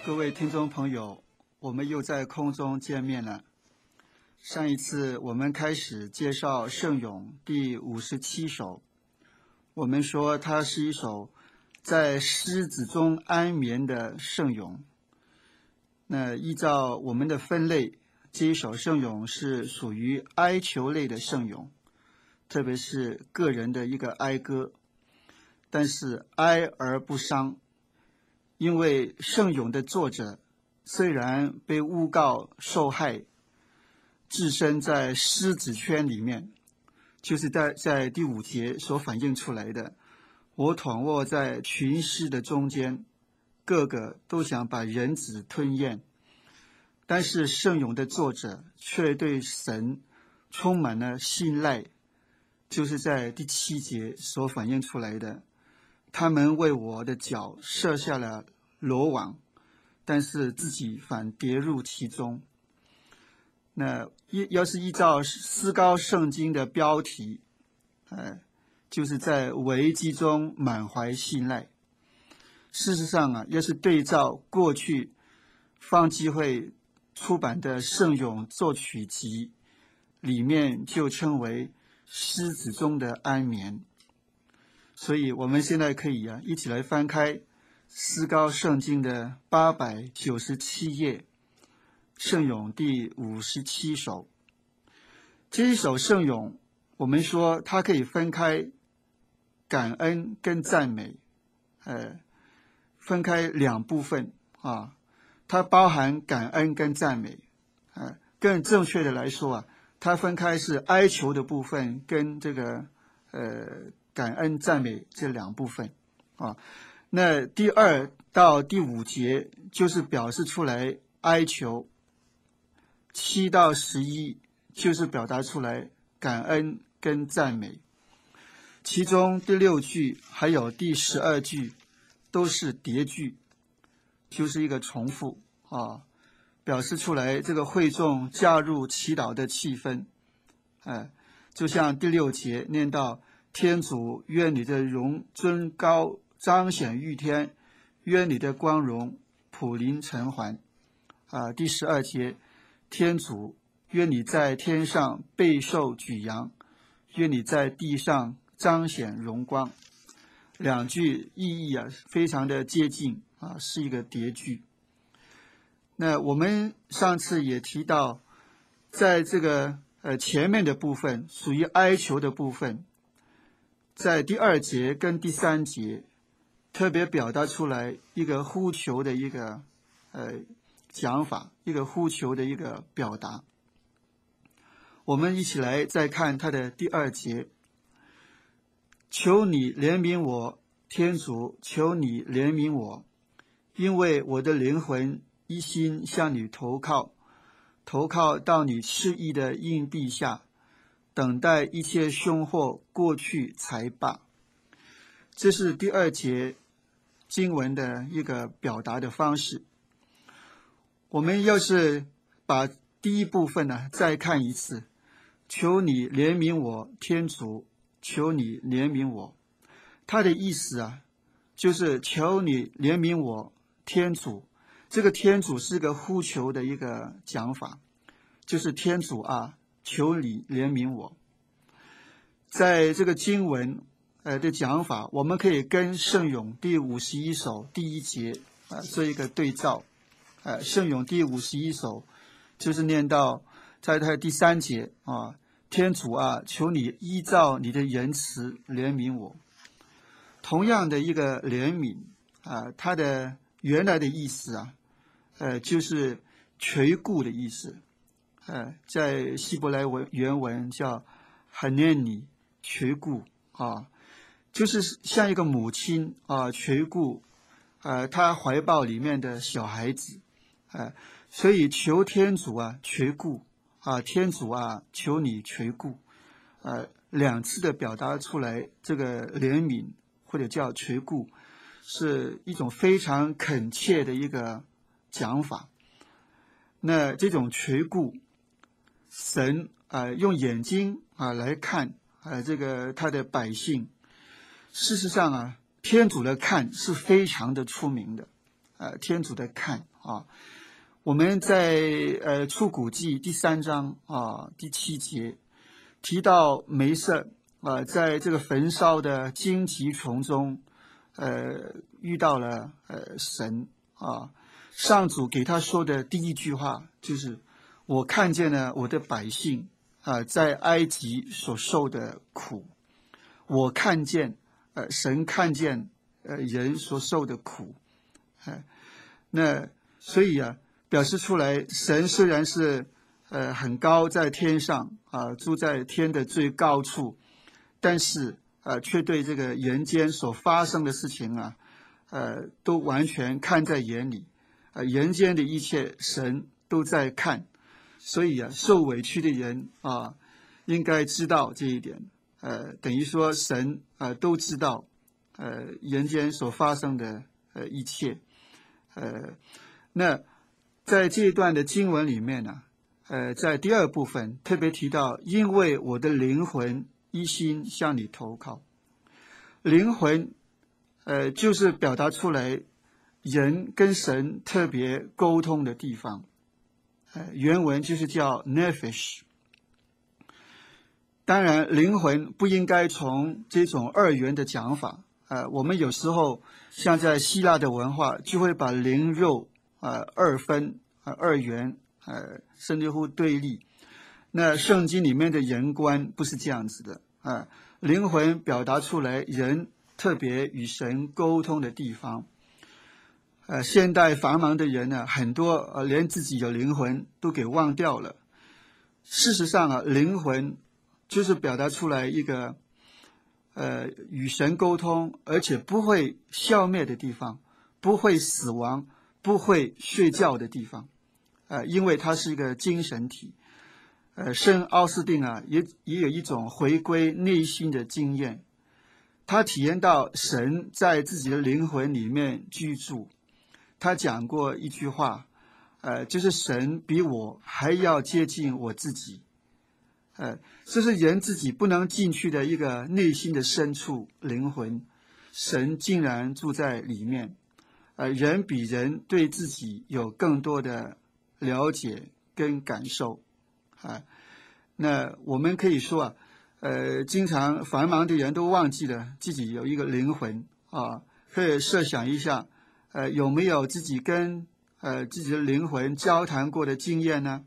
各位听众朋友，我们又在空中见面了。上一次我们开始介绍圣咏第57首，我们说它是一首在狮子中安眠的圣咏。那依照我们的分类，这一首圣咏是属于哀求类的圣咏，特别是个人的一个哀歌，但是哀而不伤。因为圣咏的作者虽然被诬告受害，置身在狮子圈里面，就是在第5节所反映出来的，我躺卧在群狮的中间，个个都想把人子吞咽。但是圣咏的作者却对神充满了信赖，就是在第7节所反映出来的，他们为我的脚设下了罗网，但是自己反跌入其中。那要是依照思高圣经的标题，就是在危机中满怀信赖。事实上啊，要是对照过去方济会出版的圣咏作曲集，里面就称为狮子中的安眠。所以我们现在可以一起来翻开思高圣经的897页，圣咏第57首。这一首圣咏，我们说它可以分开感恩跟赞美，分开2部分啊。它包含感恩跟赞美，更正确的来说它分开是哀求的部分跟这个感恩赞美这2部分啊。那第2到第5节就是表示出来哀求，7到11就是表达出来感恩跟赞美，其中第6句还有第12句都是叠句，就是一个重复表示出来这个会众加入祈祷的气氛。就像第6节念到，天主愿你的荣尊高彰显于天，愿你的光荣普临尘寰。第12节，天主愿你在天上备受举扬，愿你在地上彰显荣光。2句意义非常的接近是一个叠句。那我们上次也提到，在这个前面的部分属于哀求的部分，在第2节跟第3节特别表达出来一个呼求的一个讲法，一个呼求的一个表达。我们一起来再看它的第2节，求你怜悯我，天主，求你怜悯我，因为我的灵魂一心向你投靠，投靠到你赐意的荫庇下，等待一切凶祸过去才罢。这是第2节经文的一个表达的方式。我们要是把第1部分再看一次，求你怜悯我，天主，求你怜悯我，它的意思就是求你怜悯我，天主。这个天主是个呼求的一个讲法，就是天主求你怜悯我。在这个经文的讲法，我们可以跟圣咏第51首第1节做一个对照。圣咏第51首就是念到在它第3节天主求你依照你的仁慈怜悯我。同样的一个怜悯它的原来的意思就是垂顾的意思。在希伯来原文叫 haneni， 垂顾就是像一个母亲垂顾她怀抱里面的小孩子。所以求天主垂顾天主求你垂顾2次的表达出来这个怜悯或者叫垂顾，是一种非常恳切的一个讲法。那这种垂顾，神用眼睛来看这个他的百姓。事实上天主的看是非常的出名的天主的看啊。我们在出谷记第3章第7节提到梅瑟在这个焚烧的荆棘丛中遇到了神啊。上主给他说的第一句话就是我看见了我的百姓在埃及所受的苦。我看见神看见人所受的苦。那所以表示出来神虽然是很高在天上住在天的最高处，但是却对这个人间所发生的事情都完全看在眼里。人间的一切神都在看，所以受委屈的人应该知道这一点。等于说神都知道人间所发生的一切。那在这一段的经文里面呢，在第2部分特别提到，因为我的灵魂一心向你投靠。灵魂就是表达出来人跟神特别沟通的地方。原文就是叫 nephesh。当然灵魂不应该从这种2元的讲法。我们有时候像在希腊的文化就会把灵肉2分2元甚至乎对立。那圣经里面的人观不是这样子的。灵魂表达出来人特别与神沟通的地方。现代繁忙的人很多连自己有灵魂都给忘掉了。事实上灵魂就是表达出来一个与神沟通而且不会消灭的地方，不会死亡，不会睡觉的地方。因为它是一个精神体。圣奥斯定也有一种回归内心的经验，他体验到神在自己的灵魂里面居住。他讲过一句话，就是神比我还要接近我自己。这是人自己不能进去的一个内心的深处灵魂，神竟然住在里面。人比人对自己有更多的了解跟感受。那我们可以说经常繁忙的人都忘记了自己有一个灵魂可以设想一下有没有自己跟自己的灵魂交谈过的经验呢？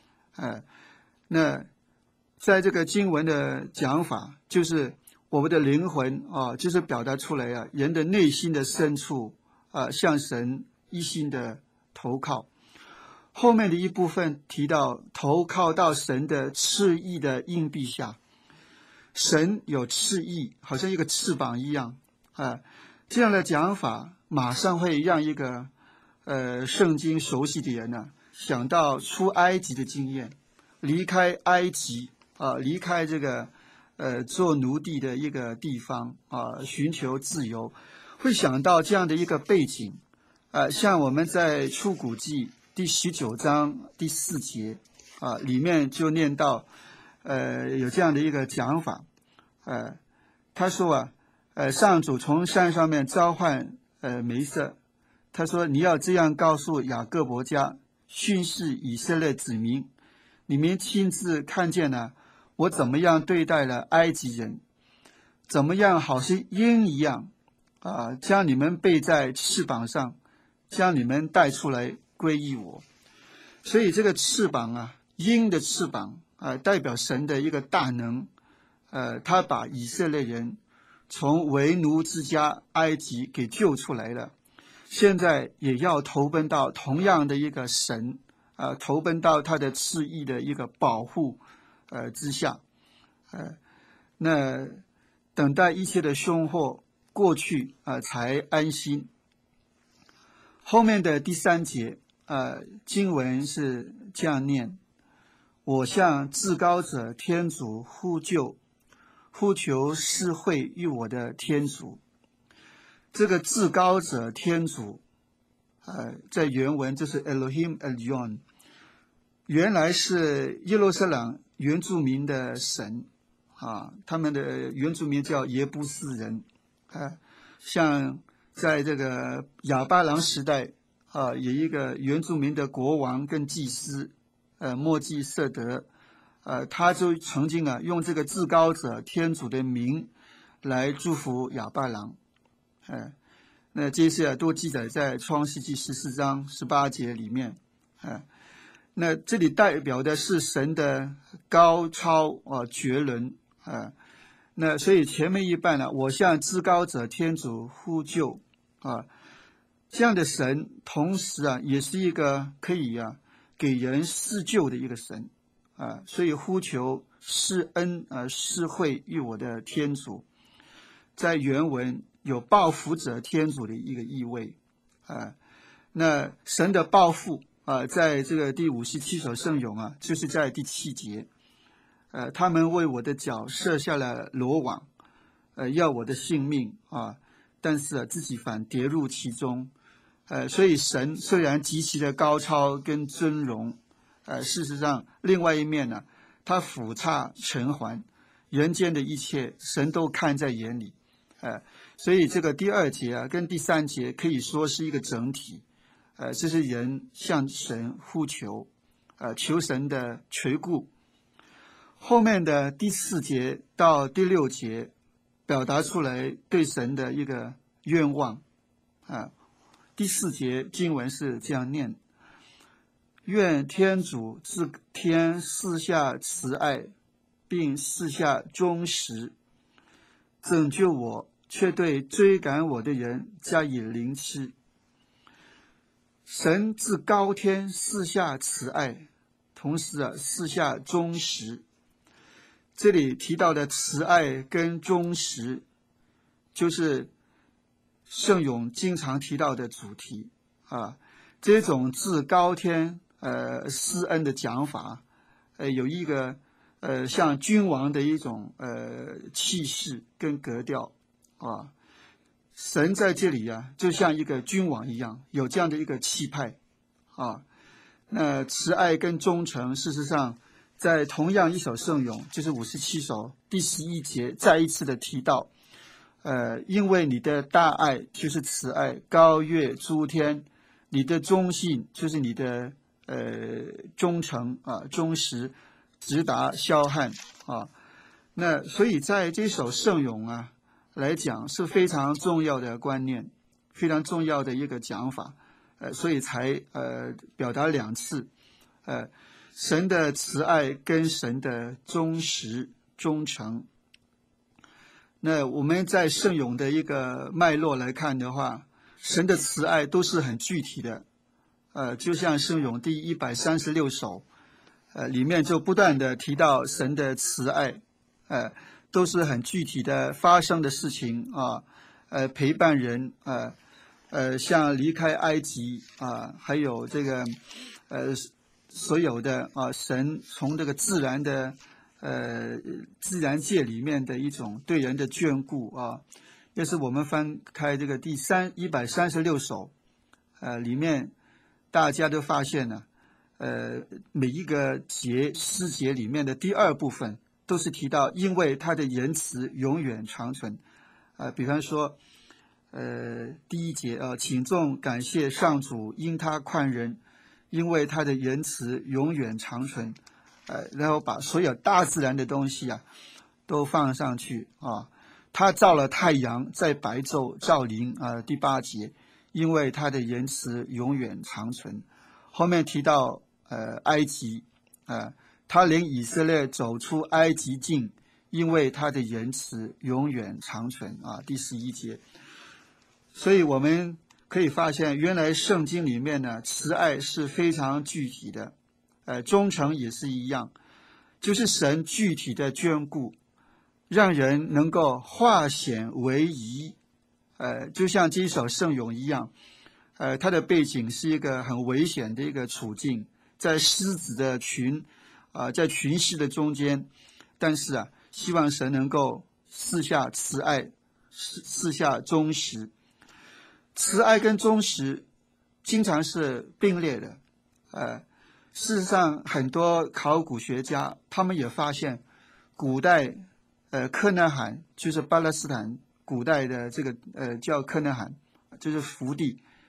那在这个经文的讲法，就是我们的灵魂就是表达出来人的内心的深处向神一心的投靠。后面的一部分提到投靠到神的翅翼的荫庇下。神有翅翼，好像一个翅膀一样这样的讲法马上会让一个圣经熟悉的人想到出埃及的经验，离开埃及离开这个做奴隶的一个地方寻求自由，会想到这样的一个背景像我们在出谷记第19章第4节里面就念到有这样的一个讲法。他说上主从山上面召唤梅瑟，他说你要这样告诉雅各伯家，训示以色列子民，你们亲自看见了我怎么样对待了埃及人，怎么样好似鹰一样将你们背在翅膀上，将你们带出来归依我。所以这个翅膀鹰的翅膀代表神的一个大能。他把以色列人从为奴之家埃及给救出来了，现在也要投奔到同样的一个神投奔到他的翅翼的一个保护之下。那等待一切的凶祸过去才安心。后面的第3节经文是这样念：我向至高者天主呼求施惠于我的天主。这个至高者天主在原文就是 Elohim Elyon， 原来是耶路撒冷原住民的神他们的原住民叫耶布斯人像在这个亚巴郎时代有一个原住民的国王跟祭司，墨基色德，他就曾经用这个至高者天主的名来祝福亚伯郎，那这些都记载在创世纪14章18节里面，那这里代表的是神的高超绝伦，那所以前面一半呢，我向至高者天主呼救，这样的神同时也是一个可以给人施救的一个神，所以呼求施恩施惠于我的天主，在原文有报复者天主的一个意味，那神的报复在这个第57首圣咏就是在第7节，他们为我的脚设下了罗网，要我的性命但是自己反跌入其中，所以神虽然极其的高超跟尊荣，事实上另外一面呢，他俯察尘寰，人间的一切神都看在眼里，所以这个第2节跟第3节可以说是一个整体，这是人向神呼求，求神的垂顾。后面的第4节到第6节表达出来对神的一个愿望，第4节经文是这样念：愿天主自天赐下慈爱，并赐下忠实，拯救我，却对追赶我的人加以凌迟。神自高天赐下慈爱，同时赐下忠实。这里提到的慈爱跟忠实，就是圣咏经常提到的主题这种自高天施恩的讲法，有一个像君王的一种气势跟格调神在这里就像一个君王一样，有这样的一个气派那慈爱跟忠诚，事实上在同样一首圣咏，就是57首第11节再一次的提到，因为你的大爱就是慈爱，高越诸天，你的忠信就是你的忠诚忠实，直达霄汉那所以在这首圣咏来讲是非常重要的观念，非常重要的一个讲法，所以才表达2次，神的慈爱跟神的忠实忠诚。那我们在圣咏的一个脉络来看的话，神的慈爱都是很具体的，就像圣咏第136首，里面就不断的提到神的慈爱，都是很具体的发生的事情陪伴人像离开埃及还有这个所有的神从这个自然界里面的一种对人的眷顾要是我们翻开这个第136首里面大家都发现了每一个诗节里面的第2部分都是提到因为他的言辞永远长存比方说第1节请众感谢上主，因他宽仁，因为他的言辞永远长存，然后把所有大自然的东西都放上去他造了太阳，在白昼照临第8节，因为他的言辞永远长存。后面提到埃及他领以色列走出埃及境，因为他的言辞永远长存第11节。所以我们可以发现，原来圣经里面呢，慈爱是非常具体的，忠诚也是一样，就是神具体的眷顾，让人能够化险为夷，就像这一首圣咏一样，它的背景是一个很危险的一个处境，在狮子的群，在群狮的中间，但是希望神能够赐下慈爱，赐下忠实。慈爱跟忠实经常是并列的，事实上很多考古学家他们也发现，古代科纳罕就是巴勒斯坦古代的这个叫科纳罕，就是福地，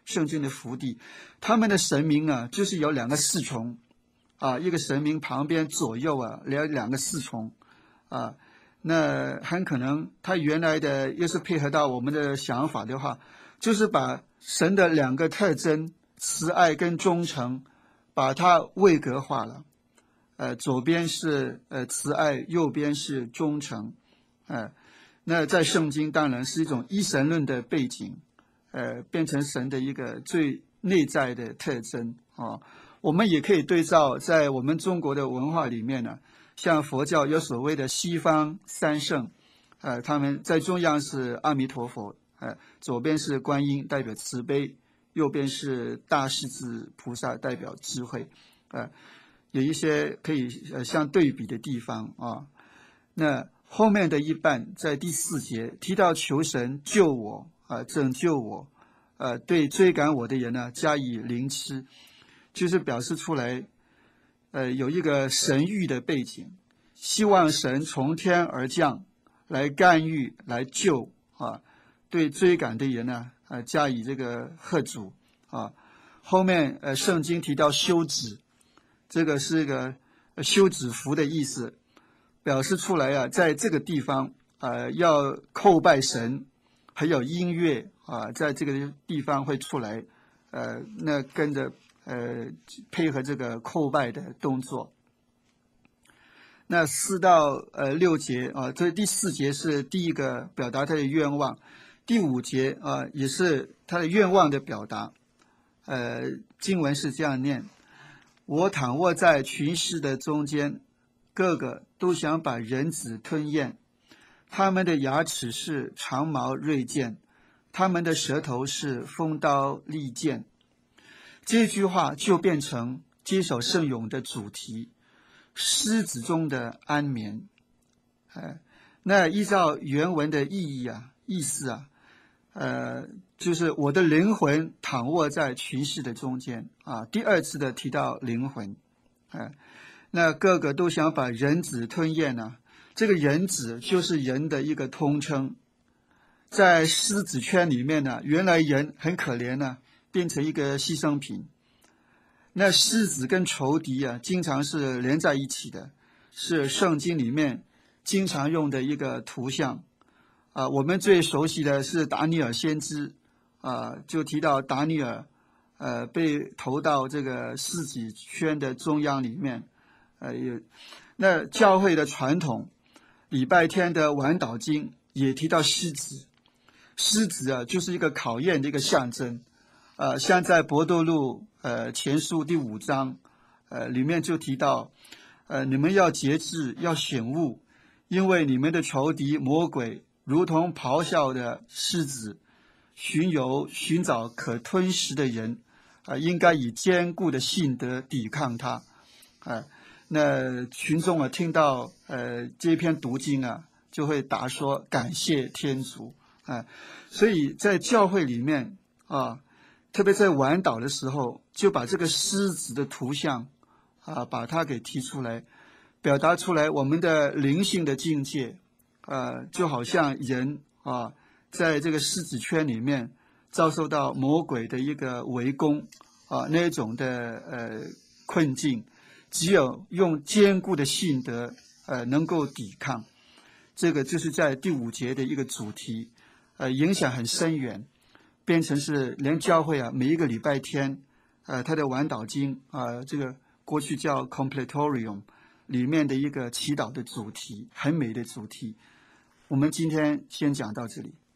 圣经的福地，他们的神明啊，就是有2个侍从啊，一个神明旁边左右啊两个侍从啊，那很可能他原来的要是配合到我们的想法的话，就是把神的2个特征慈爱跟忠诚，把它位格化了。左边是慈爱，右边是忠诚。那在圣经当然是一种一神论的背景，变成神的一个最内在的特征啊。我们也可以对照在我们中国的文化里面呢，像佛教有所谓的西方三圣，他们在中央是阿弥陀佛，左边是观音代表慈悲，右边是大势至菩萨代表智慧，有一些可以相对比的地方啊。那后面的一半在第4节提到求神救我拯救我，对追赶我的人呢加以凌迟，就是表示出来有一个神谕的背景，希望神从天而降来干预来救对追赶的人呢加以这个吓阻啊。后面圣经提到休止，这个是一个休止符的意思，表示出来在这个地方要叩拜神，还有音乐在这个地方会出来，那跟着配合这个叩拜的动作。那4到6节这第4节是第一个表达他的愿望，第5节也是他的愿望的表达。经文是这样念：我躺卧在群狮的中间，个个都想把人子吞咽，他们的牙齿是长矛锐剑，他们的舌头是锋刀利剑。这句话就变成接手圣咏的主题，狮子中的安眠。那依照原文的意思就是我的灵魂躺卧在群狮的中间第2次的提到灵魂。那个个都想把人子吞咽呢，这个人子就是人的一个通称。在狮子圈里面呢，原来人很可怜呢，变成一个牺牲品。那狮子跟仇敌经常是连在一起的，是圣经里面经常用的一个图像我们最熟悉的是达尼尔先知就提到达尼尔被投到这个狮子圈的中央里面。那教会的传统，礼拜天的晚祷经也提到狮子。狮子就是一个考验的一个象征。像在伯多禄前书第5章里面就提到你们要节制，要醒悟，因为你们的仇敌魔鬼如同咆哮的狮子，寻找可吞食的人应该以坚固的信德抵抗他。那群众听到这篇读经就会答说感谢天主所以在教会里面特别在晚祷的时候，就把这个狮子的图像把它给提出来，表达出来我们的灵性的境界就好像人在这个狮子圈里面遭受到魔鬼的一个围攻那种的困境，只有用坚固的信德能够抵抗。这个就是在第5节的一个主题影响很深远，变成是连教会每一个礼拜天他的晚祷经这个过去叫 Completorium 里面的一个祈祷的主题，很美的主题。我们今天先讲到这里。